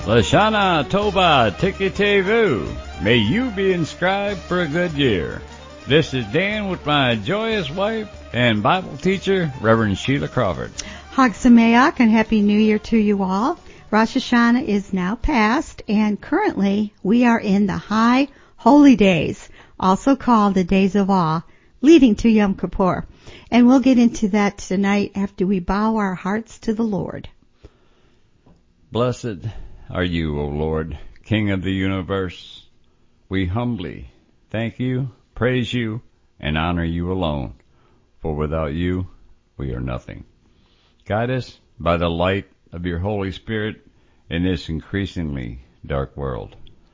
Lashana Toba Tikitevu. May you be inscribed for a good year. This is Dan with my joyous wife and Bible teacher, Reverend Sheila Crawford. Chag Sameach and Happy New Year to you all. Rosh Hashanah is now past, and currently we are in the High Holy Days, also called the Days of Awe, leading to Yom Kippur. And we'll get into that tonight after we bow our hearts to the Lord. Blessed are you, O Lord, King of the universe. We humbly thank you, praise you, and honor you alone, for without you we are nothing. Guide us by the light of your Holy Spirit in this increasingly dark world.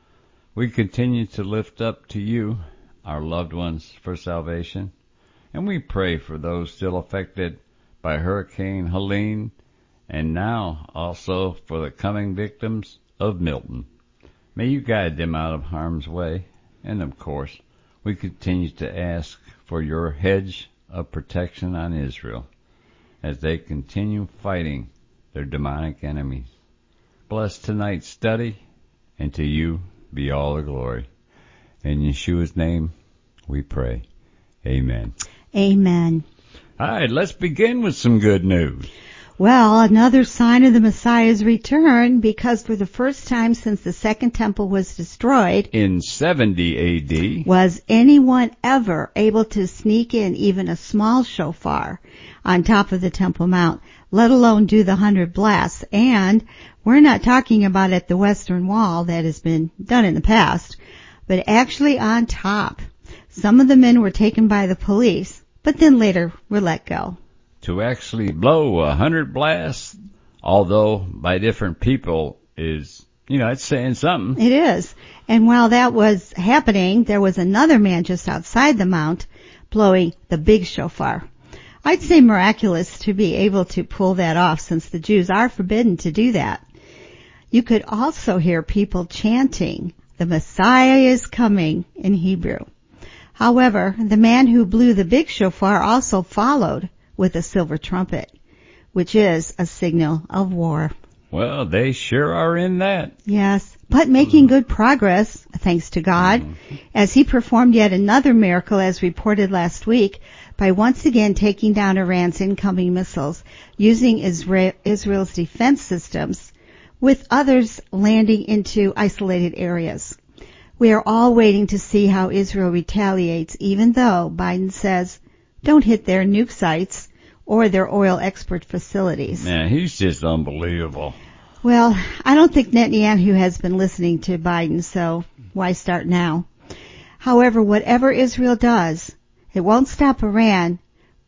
We continue to lift up to you our loved ones for salvation, and we pray for those still affected by Hurricane Helene, and now also for the coming victims of Milton. May you guide them out of harm's way, and of course, we continue to ask for your hedge of protection on Israel as they continue fighting their demonic enemies. Bless tonight's study, and to you be all the glory. In Yeshua's name we pray. Amen. Amen. All right, let's begin with some good news. Well, another sign of the Messiah's return, because for the first time since the Second Temple was destroyed in 70 A.D., was anyone ever able to sneak in even a small shofar on top of the Temple Mount, let alone do the 100 blasts. And we're not talking about at the Western Wall that has been done in the past, but actually on top. Some of the men were taken by the police, but then later were let go. To actually blow 100 blasts, although by different people, is, it's saying something. It is. And while that was happening, there was another man just outside the mount blowing the big shofar. I'd say miraculous to be able to pull that off, since the Jews are forbidden to do that. You could also hear people chanting, "The Messiah is coming," in Hebrew. However, the man who blew the big shofar also followed with a silver trumpet, which is a signal of war. Well, they sure are in that. Yes, but making good progress, thanks to God, as he performed yet another miracle as reported last week by once again taking down Iran's incoming missiles using Israel's defense systems, with others landing into isolated areas. We are all waiting to see how Israel retaliates, even though Biden says, don't hit their nuke sites or their oil export facilities. Man, he's just unbelievable. Well, I don't think Netanyahu has been listening to Biden, so why start now? However, whatever Israel does, it won't stop Iran,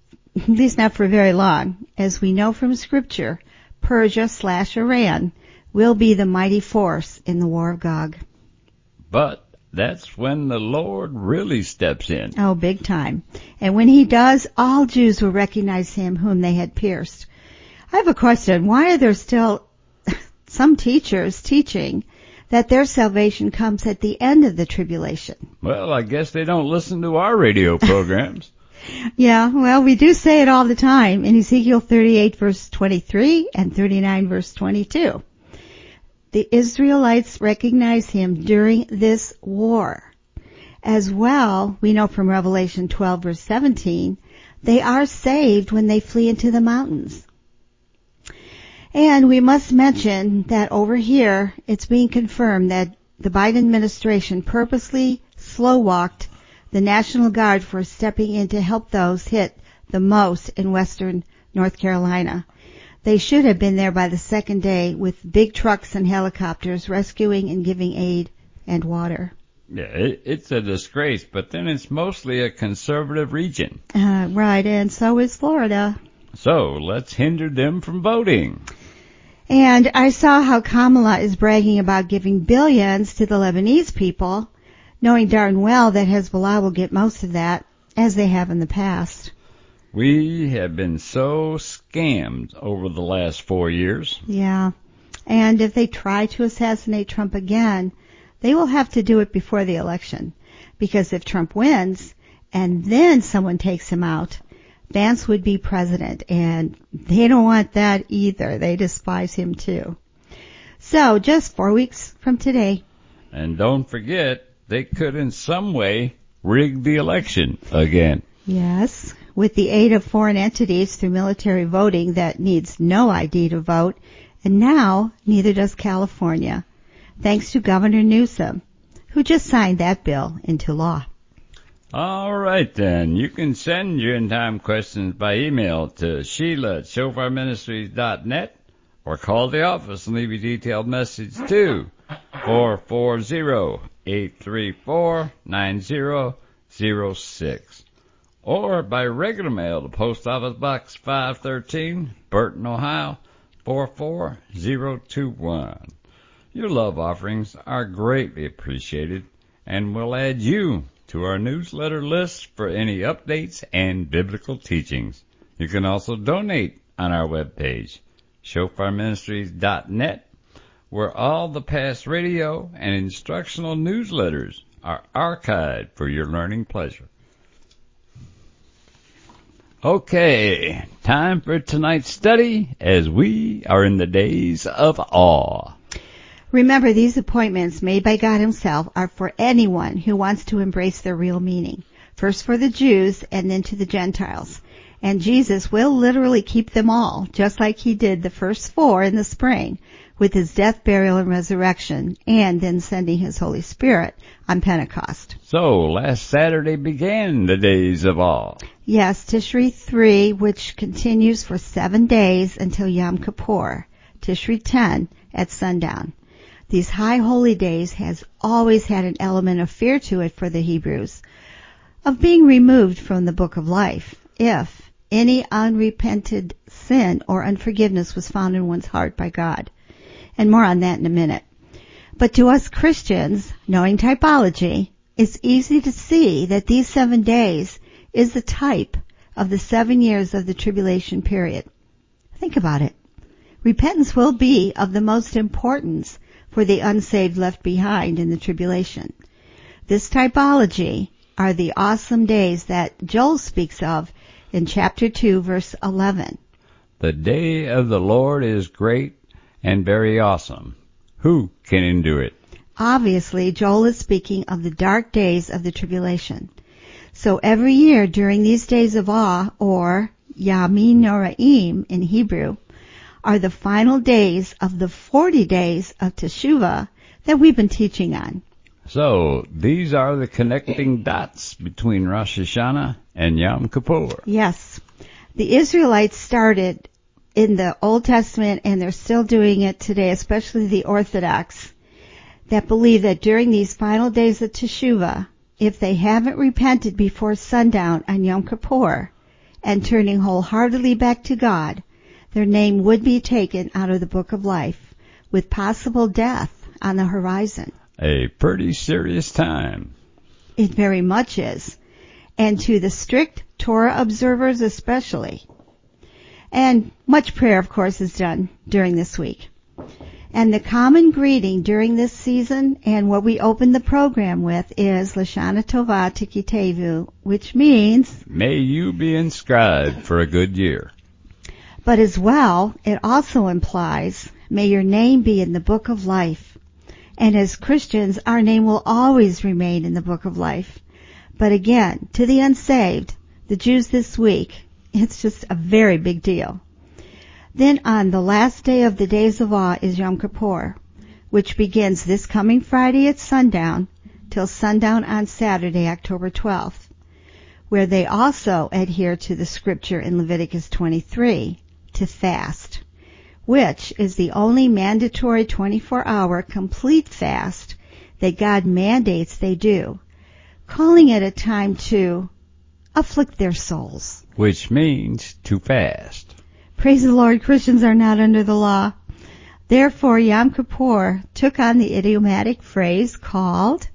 at least not for very long. As we know from Scripture, Persia/Iran will be the mighty force in the war of Gog. But that's when the Lord really steps in. Oh, big time. And when he does, all Jews will recognize him whom they had pierced. I have a question. Why are there still some teachers teaching that their salvation comes at the end of the tribulation? Well, I guess they don't listen to our radio programs. Yeah, well, we do say it all the time in Ezekiel 38 verse 23 and 39 verse 22. The Israelites recognize him during this war. As well, we know from Revelation 12 verse 17, they are saved when they flee into the mountains. And we must mention that over here, it's being confirmed that the Biden administration purposely slow-walked the National Guard for stepping in to help those hit the most in western North Carolina. They should have been there by the second day with big trucks and helicopters rescuing and giving aid and water. Yeah, it's a disgrace, but then it's mostly a conservative region. Right, and so is Florida. So let's hinder them from voting. And I saw how Kamala is bragging about giving billions to the Lebanese people, knowing darn well that Hezbollah will get most of that, as they have in the past. We have been so scammed over the last 4 years. Yeah. And if they try to assassinate Trump again, they will have to do it before the election. Because if Trump wins and then someone takes him out, Vance would be president. And they don't want that either. They despise him too. So, just 4 weeks from today. And don't forget, they could in some way rig the election again. Yes, with the aid of foreign entities through military voting that needs no ID to vote, and now neither does California, thanks to Governor Newsom, who just signed that bill into law. All right, then. You can send your end-time questions by email to Sheila@shofarministries.net or call the office and leave a detailed message to 440-834-9006. Or by regular mail to Post Office Box 513, Burton, Ohio, 44021. Your love offerings are greatly appreciated, and we'll add you to our newsletter list for any updates and biblical teachings. You can also donate on our webpage, shofarministries.net, where all the past radio and instructional newsletters are archived for your learning pleasure. Okay, time for tonight's study as we are in the days of awe. Remember, these appointments made by God himself are for anyone who wants to embrace their real meaning. First for the Jews and then to the Gentiles. And Jesus will literally keep them all, just like he did the first 4 in the spring with his death, burial, and resurrection, and then sending his Holy Spirit on Pentecost. So, last Saturday began the days of awe. Yes, Tishri 3, which continues for 7 days until Yom Kippur. Tishri 10 at sundown. These high holy days has always had an element of fear to it for the Hebrews, of being removed from the book of life, if any unrepented sin or unforgiveness was found in one's heart by God. And more on that in a minute. But to us Christians, knowing typology, it's easy to see that these 7 days is the type of the 7 years of the tribulation period. Think about it. Repentance will be of the most importance for the unsaved left behind in the tribulation. This typology are the awesome days that Joel speaks of in chapter 2, verse 11. The day of the Lord is great and very awesome. Who can endure it? Obviously, Joel is speaking of the dark days of the tribulation. So every year during these days of awe, or Yamin Noraim in Hebrew, are the final days of the 40 days of Teshuvah that we've been teaching on. So, these are the connecting dots between Rosh Hashanah and Yom Kippur. Yes. The Israelites started in the Old Testament, and they're still doing it today, especially the Orthodox, that believe that during these final days of Teshuvah, if they haven't repented before sundown on Yom Kippur and turning wholeheartedly back to God, their name would be taken out of the book of life, with possible death on the horizon. A pretty serious time. It very much is. And to the strict Torah observers especially. And much prayer, of course, is done during this week. And the common greeting during this season, and what we open the program with, is Lashana Tova Tikitevu, which means, may you be inscribed for a good year. But as well, it also implies, may your name be in the book of life. And as Christians, our name will always remain in the book of life. But again, to the unsaved, the Jews this week, it's just a very big deal. Then on the last day of the days of awe is Yom Kippur, which begins this coming Friday at sundown till sundown on Saturday, October 12th, where they also adhere to the scripture in Leviticus 23 to fast, which is the only mandatory 24-hour complete fast that God mandates they do, calling it a time to afflict their souls. Which means to fast. Praise the Lord, Christians are not under the law. Therefore, Yom Kippur took on the idiomatic phrase called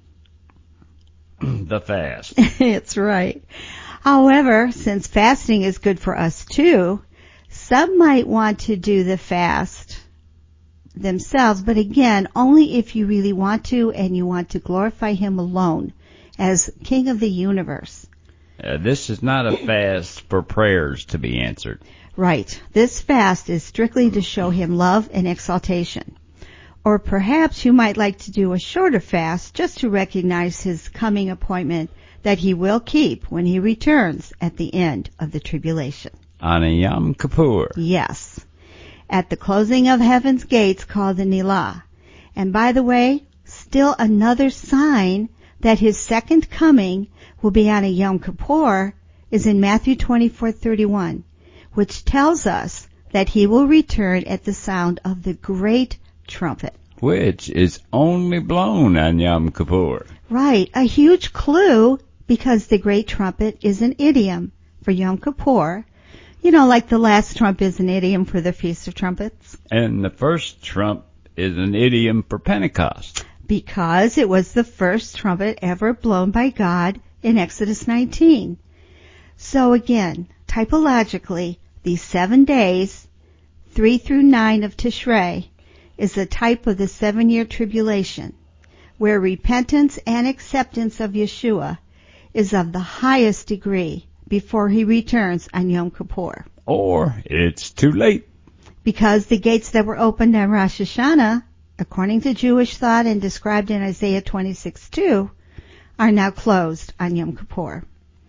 the fast. It's right. However, since fasting is good for us too, some might want to do the fast themselves, but again, only if you really want to and you want to glorify Him alone as King of the universe. This is not a fast for prayers to be answered. Right. This fast is strictly to show Him love and exaltation. Or perhaps you might like to do a shorter fast just to recognize his coming appointment that he will keep when he returns at the end of the tribulation. On a Yom Kippur. Yes. At the closing of heaven's gates called the Nilah. And by the way, still another sign that his second coming will be on a Yom Kippur is in Matthew 24:31, which tells us that he will return at the sound of the great trumpet. Which is only blown on Yom Kippur. Right, a huge clue because the great trumpet is an idiom for Yom Kippur. You know, like the last trump is an idiom for the Feast of Trumpets. And the first trump is an idiom for Pentecost. Because it was the first trumpet ever blown by God in Exodus 19. So again, typologically, these 7 days, 3 through 9 of Tishrei, is a type of the 7-year tribulation, where repentance and acceptance of Yeshua is of the highest degree before he returns on Yom Kippur. Or it's too late. Because the gates that were opened on Rosh Hashanah, according to Jewish thought and described in Isaiah 26:2, are now closed on Yom Kippur.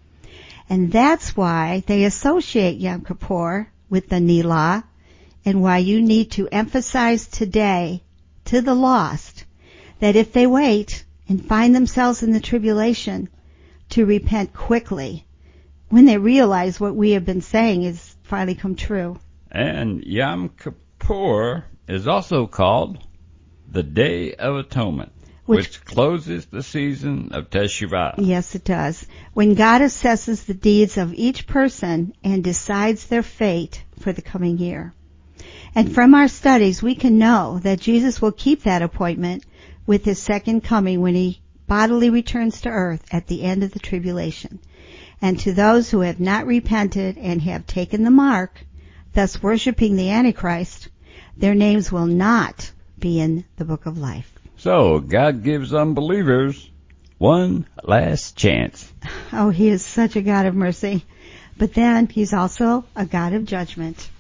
And that's why they associate Yom Kippur with the Nilah, and why you need to emphasize today to the lost that if they wait and find themselves in the tribulation, to repent quickly when they realize what we have been saying is finally come true. And Yom Kippur is also called the Day of Atonement, which closes the season of Teshuvah. Yes, it does. When God assesses the deeds of each person and decides their fate for the coming year. And from our studies, we can know that Jesus will keep that appointment with his second coming when he bodily returns to earth at the end of the tribulation. And to those who have not repented and have taken the mark, thus worshiping the Antichrist, their names will not be in the book of life. So God gives unbelievers one last chance. Oh, he is such a God of mercy. But then he's also a God of judgment.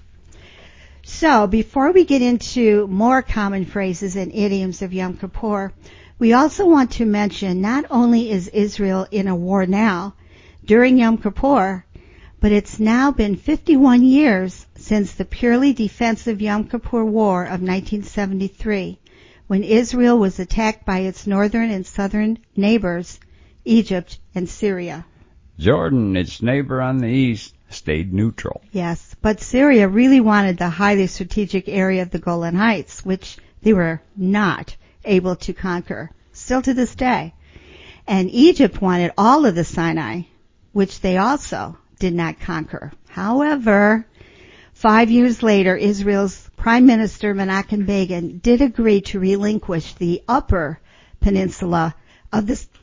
So before we get into more common phrases and idioms of Yom Kippur, we also want to mention not only is Israel in a war now during Yom Kippur, but it's now been 51 years since the purely defensive Yom Kippur War of 1973, when Israel was attacked by its northern and southern neighbors, Egypt and Syria. Jordan, its neighbor on the east, stayed neutral. Yes, but Syria really wanted the highly strategic area of the Golan Heights, which they were not able to conquer, still to this day. And Egypt wanted all of the Sinai, which they also did not conquer. However, 5 years later, Israel's Prime Minister Menachem Begin did agree to relinquish the upper peninsula of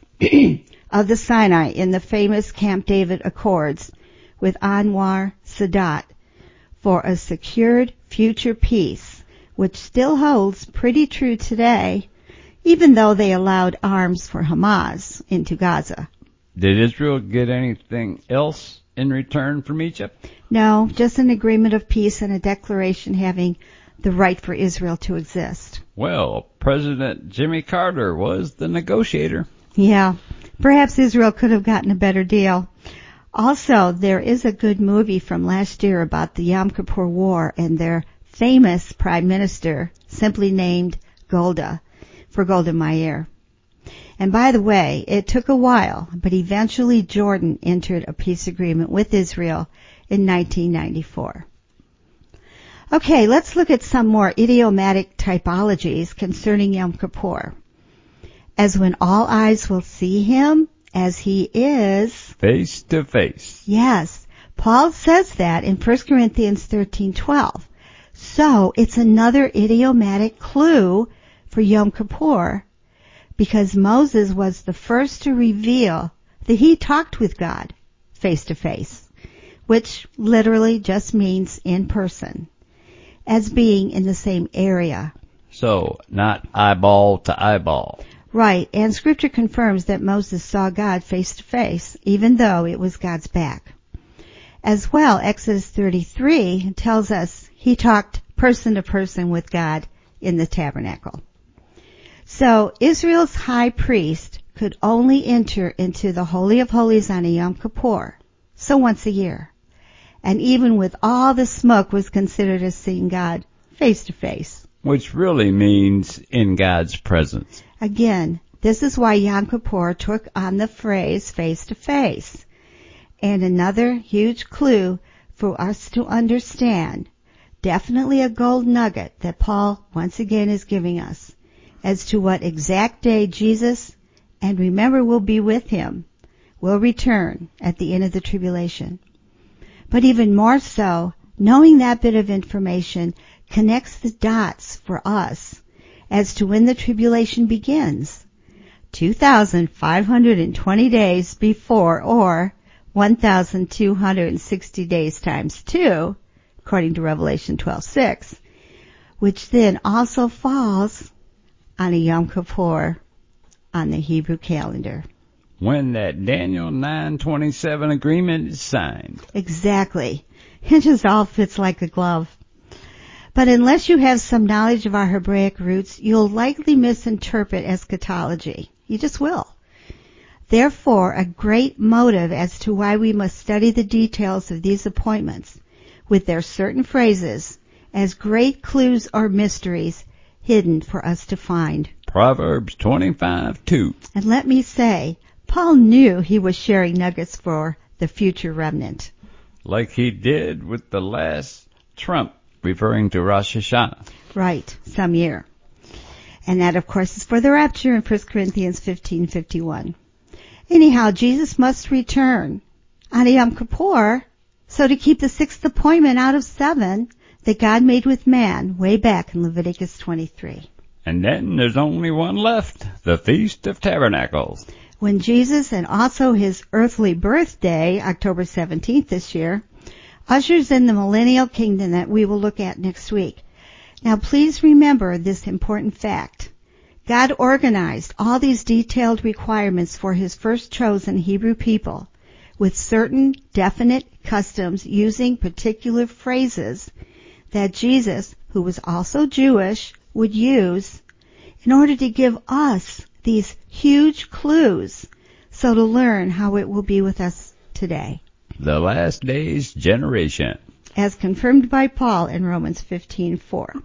the Sinai in the famous Camp David Accords with Anwar Sadat for a secured future peace, which still holds pretty true today, even though they allowed arms for Hamas into Gaza. Did Israel get anything else in return from Egypt? No, just an agreement of peace and a declaration having the right for Israel to exist. Well, President Jimmy Carter was the negotiator. Yeah, perhaps Israel could have gotten a better deal. Also, there is a good movie from last year about the Yom Kippur War and their famous prime minister, simply named Golda, for Golda Meir. And by the way, it took a while, but eventually Jordan entered a peace agreement with Israel in 1994. Okay, let's look at some more idiomatic typologies concerning Yom Kippur. As when all eyes will see him as he is. Face to face. Yes, Paul says that in 1 Corinthians 13:12. So it's another idiomatic clue for Yom Kippur, because Moses was the first to reveal that he talked with God face to face, which literally just means in person, as being in the same area. So, not eyeball to eyeball. Right, and Scripture confirms that Moses saw God face to face, even though it was God's back. As well, Exodus 33 tells us he talked person to person with God in the tabernacle. So Israel's high priest could only enter into the Holy of Holies on a Yom Kippur, so once a year. And even with all the smoke was considered as seeing God face to face. Which really means in God's presence. Again, this is why Yom Kippur took on the phrase face to face. And another huge clue for us to understand, definitely a gold nugget that Paul once again is giving us, as to what exact day Jesus, and remember we'll be with him, will return at the end of the tribulation. But even more so, knowing that bit of information connects the dots for us as to when the tribulation begins. 2,520 days before, or 1,260 days times 2, according to Revelation 12:6, which then also falls on a Yom Kippur on the Hebrew calendar. When that Daniel 9:27 agreement is signed. Exactly. It just all fits like a glove. But unless you have some knowledge of our Hebraic roots, you'll likely misinterpret eschatology. You just will. Therefore, a great motive as to why we must study the details of these appointments, with their certain phrases, as great clues or mysteries hidden for us to find. Proverbs 25:2. And let me say, Paul knew he was sharing nuggets for the future remnant. Like he did with the last trump, referring to Rosh Hashanah. Right, some year. And that, of course, is for the rapture in 1 Corinthians 15:51. Anyhow, Jesus must return on a Yom Kippur, so to keep the sixth appointment out of 7 that God made with man way back in Leviticus 23. And then there's only one left, the Feast of Tabernacles. When Jesus, and also his earthly birthday, October 17th this year, ushers in the millennial kingdom that we will look at next week. Now please remember this important fact. God organized all these detailed requirements for his first chosen Hebrew people with certain definite customs using particular phrases that Jesus, who was also Jewish, would use in order to give us these huge clues so to learn how it will be with us today. The last days generation. As confirmed by Paul in Romans 15:4.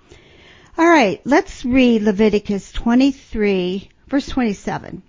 All right, let's read Leviticus 23, verse 27.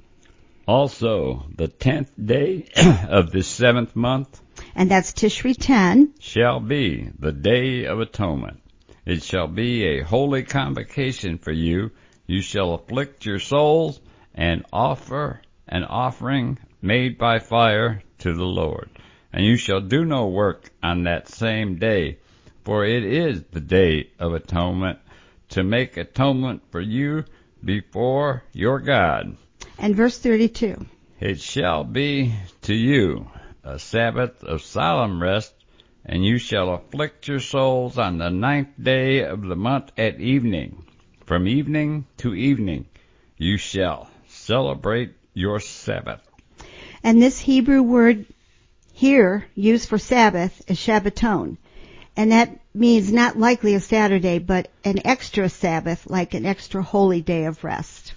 Also, the 10th day of the 7th month, and that's Tishri 10, shall be the day of atonement. It shall be a holy convocation for you. You shall afflict your souls and offer an offering made by fire to the Lord. And you shall do no work on that same day, for it is the day of atonement, to make atonement for you before your God. And verse 32. It shall be to you a Sabbath of solemn rest, and you shall afflict your souls on the 9th day of the month at evening. From evening to evening you shall celebrate your Sabbath. And this Hebrew word here used for Sabbath is Shabbaton. And that means not likely a Saturday, but an extra Sabbath, like an extra holy day of rest.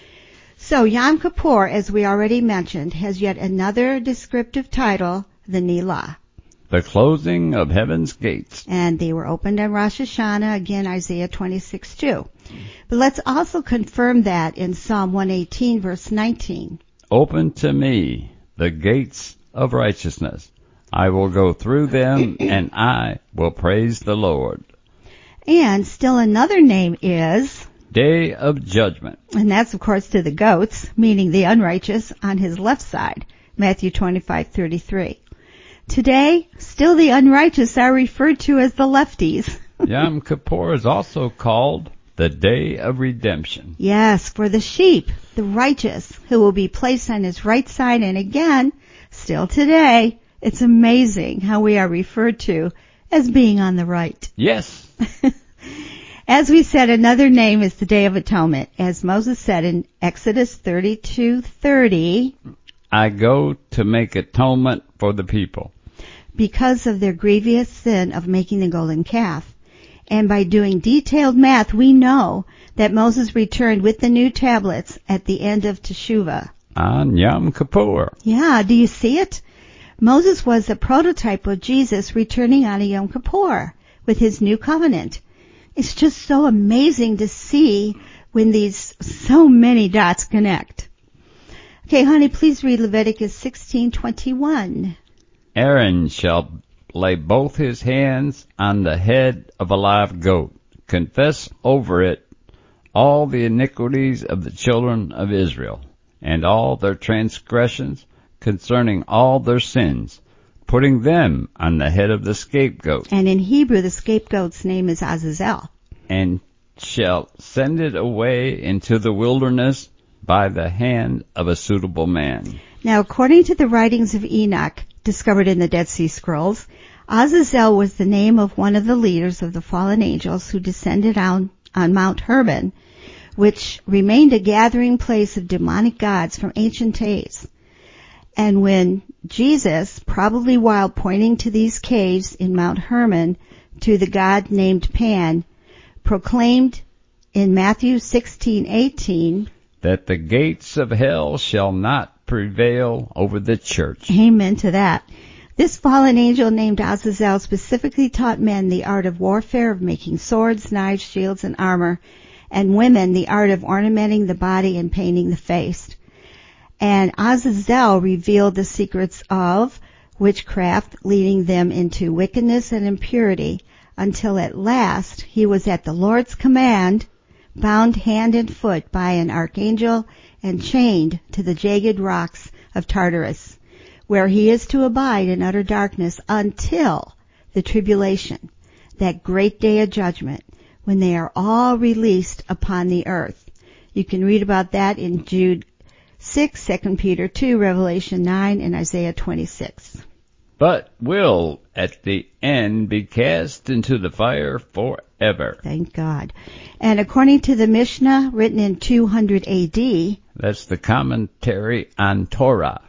So Yom Kippur, as we already mentioned, has yet another descriptive title, the Nilah. The closing of heaven's gates. And they were opened on Rosh Hashanah, again Isaiah 26:2. But let's also confirm that in Psalm 118, verse 19. Open to me the gates of righteousness. I will go through them, and I will praise the Lord. And still another name is Day of Judgment. And that's, of course, to the goats, meaning the unrighteous, on his left side, Matthew 25:33. Today, still the unrighteous are referred to as the lefties. Yom Kippur is also called the Day of Redemption. Yes, for the sheep, the righteous, who will be placed on his right side. And again, still today, it's amazing how we are referred to as being on the right. Yes. As we said, another name is the Day of Atonement. As Moses said in Exodus 32:30, I go to make atonement for the people. Because of their grievous sin of making the golden calf. And by doing detailed math, we know that Moses returned with the new tablets at the end of Teshuvah. On Yom Kippur. Yeah, do you see it? Moses was a prototype of Jesus returning on a Yom Kippur with his new covenant. It's just so amazing to see when these so many dots connect. Okay, honey, please read Leviticus 16:21. Aaron shall lay both his hands on the head of a live goat, confess over it all the iniquities of the children of Israel, and all their transgressions concerning all their sins, putting them on the head of the scapegoat. And in Hebrew, the scapegoat's name is Azazel. And shall send it away into the wilderness by the hand of a suitable man. Now, according to the writings of Enoch, discovered in the Dead Sea Scrolls, Azazel was the name of one of the leaders of the fallen angels who descended on Mount Hermon, which remained a gathering place of demonic gods from ancient days. And when Jesus, probably while pointing to these caves in Mount Hermon to the god named Pan, proclaimed in Matthew 16:18 that the gates of hell shall not prevail over the church. Amen to that. This fallen angel named Azazel specifically taught men the art of warfare, of making swords, knives, shields, and armor, and women the art of ornamenting the body and painting the face. And Azazel revealed the secrets of witchcraft, leading them into wickedness and impurity, until at last he was at the Lord's command, bound hand and foot by an archangel, and chained to the jagged rocks of Tartarus, where he is to abide in utter darkness until the tribulation, that great day of judgment, when they are all released upon the earth. You can read about that in Jude 6, 2 Peter 2, Revelation 9, and Isaiah 26. But will at the end be cast into the fire forever. Thank God. And according to the Mishnah, written in 200 AD, that's the commentary on Torah,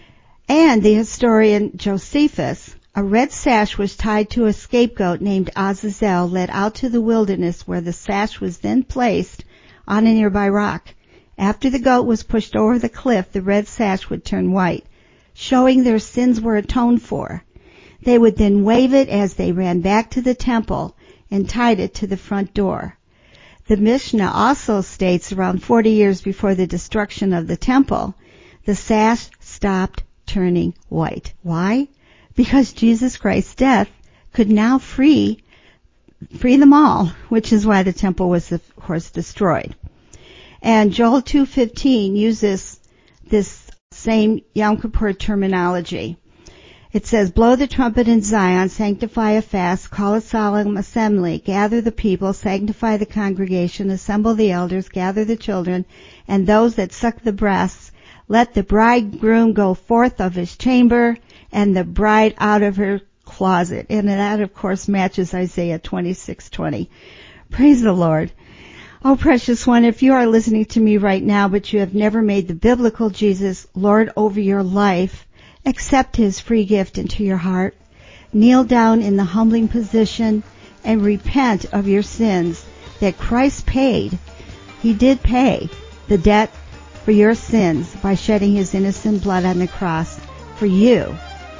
and the historian Josephus, a red sash was tied to a scapegoat named Azazel, led out to the wilderness, where the sash was then placed on a nearby rock. After the goat was pushed over the cliff, the red sash would turn white, showing their sins were atoned for. They would then wave it as they ran back to the temple and tied it to the front door. The Mishnah also states around 40 years before the destruction of the temple, the sash stopped turning white. Why? Because Jesus Christ's death could now free them all, which is why the temple was, of course, destroyed. And Joel 2:15 uses this same Yom Kippur terminology. It says, blow the trumpet in Zion, sanctify a fast, call a solemn assembly, gather the people, sanctify the congregation, assemble the elders, gather the children, and those that suck the breasts. Let the bridegroom go forth of his chamber, and the bride out of her closet. And that, of course, matches Isaiah 26:20. Praise the Lord. Oh, precious one, if you are listening to me right now, but you have never made the biblical Jesus Lord over your life, accept his free gift into your heart. Kneel down in the humbling position and repent of your sins that Christ paid. He did pay the debt for your sins by shedding his innocent blood on the cross for you.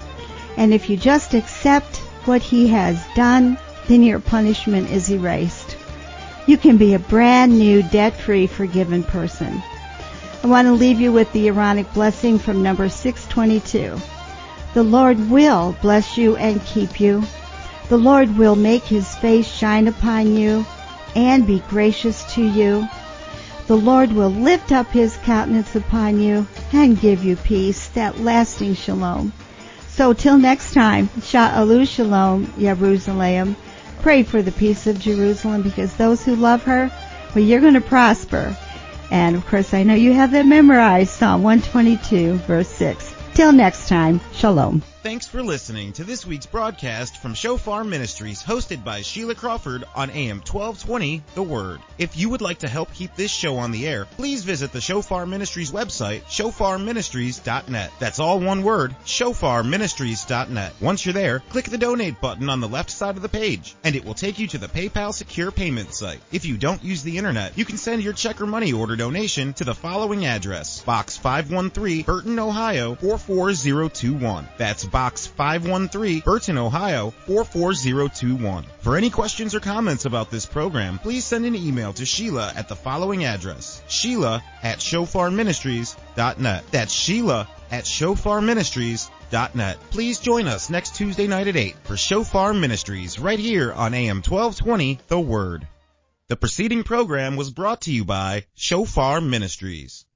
And if you just accept what he has done, then your punishment is erased. You can be a brand new, debt-free, forgiven person. I want to leave you with the Aaronic blessing from number 622. The Lord will bless you and keep you. The Lord will make his face shine upon you and be gracious to you. The Lord will lift up his countenance upon you and give you peace, that lasting shalom. So till next time, Sha'alu Shalom, Jerusalem. Pray for the peace of Jerusalem, because those who love her, well, you're going to prosper. And, of course, I know you have that memorized, Psalm 122, verse 6. Till next time, Shalom. Thanks for listening to this week's broadcast from Shofar Ministries, hosted by Sheila Crawford on AM 1220, The Word. If you would like to help keep this show on the air, please visit the Shofar Ministries website, shofarministries.net. That's all one word, shofarministries.net. Once you're there, click the donate button on the left side of the page, and it will take you to the PayPal secure payment site. If you don't use the internet, you can send your check or money order donation to the following address: Box 513, Burton, Ohio 44021. That's Box 513, Burton, Ohio 44021. For any questions or comments about this program, please send an email to Sheila at the following address: Sheila@shofarministries.net. That's Sheila@shofarministries.net. Please join us next Tuesday night at 8 for Shofar Ministries right here on AM 1220, The Word. The preceding program was brought to you by Shofar Ministries.